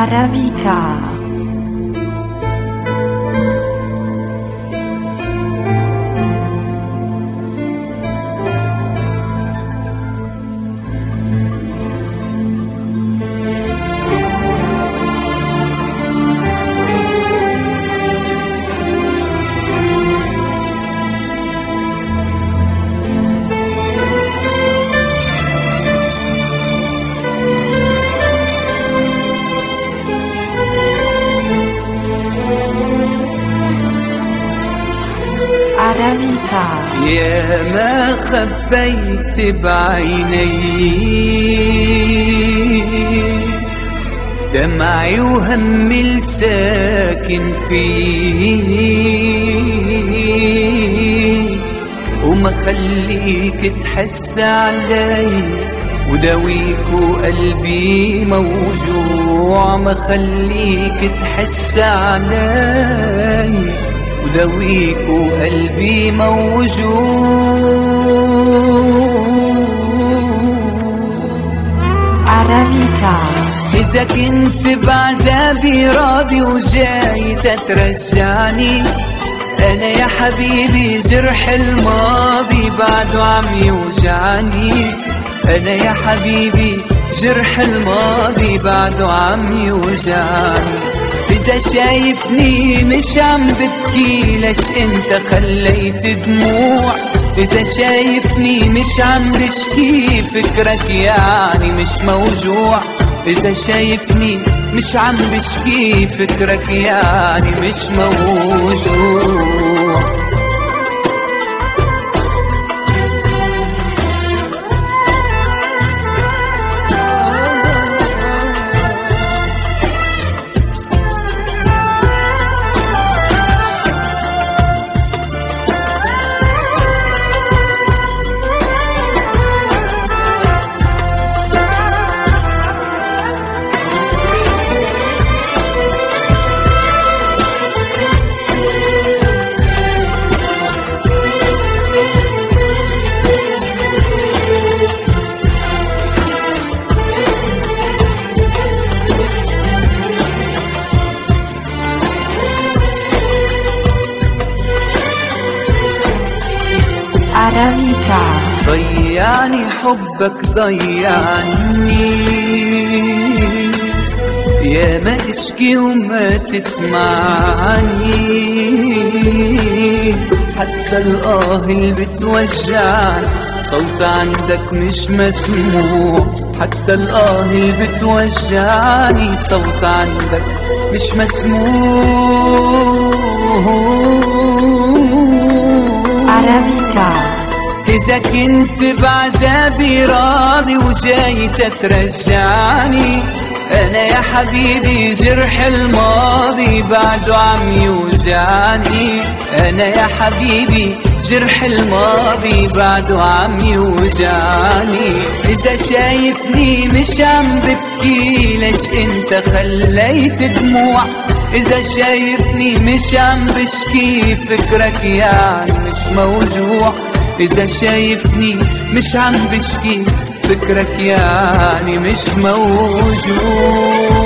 Arabica. يا ما خبيت بعيني دمعي وهمي الساكن فيه وما خليك تحس علي وداويك وقلبي موجوع ما خليك تحس علي وداويك وقلبي موجوع. Arabica. إذا كنت بعذابي راضي وجاي تترجعني أنا يا حبيبي جرح الماضي بعده عم يوجعني أنا يا حبيبي جرح الماضي بعده عم يوجعني. إذا شايفني مش عم ببكي ليش انت خليت دموع إذا شايفني مش عم بشكي فكرك يعني مش موجوع إذا شايفني مش عم بشكي فكرك يعني مش موجوع. Arabica. ضيعني حبك ضيعني يا ما اشكي وما تسمعني حتى الآه اللي بتوجعني صوت عندك مش مسموع حتى الآه اللي بتوجعني صوت عندك مش مسموع. Arabica. إذا كنت بعذابي راضي وجاي تترجعني أنا يا حبيبي جرح الماضي بعده عم يوجعني أنا يا حبيبي جرح الماضي بعده عم يوجعني. إذا شايفني مش عم ببكي ليش انت خليت دموع إذا شايفني مش عم بشكي فكرك يعني مش موجوع إذا شايفني مش عم بشكي فكرك يعني مش موجوع.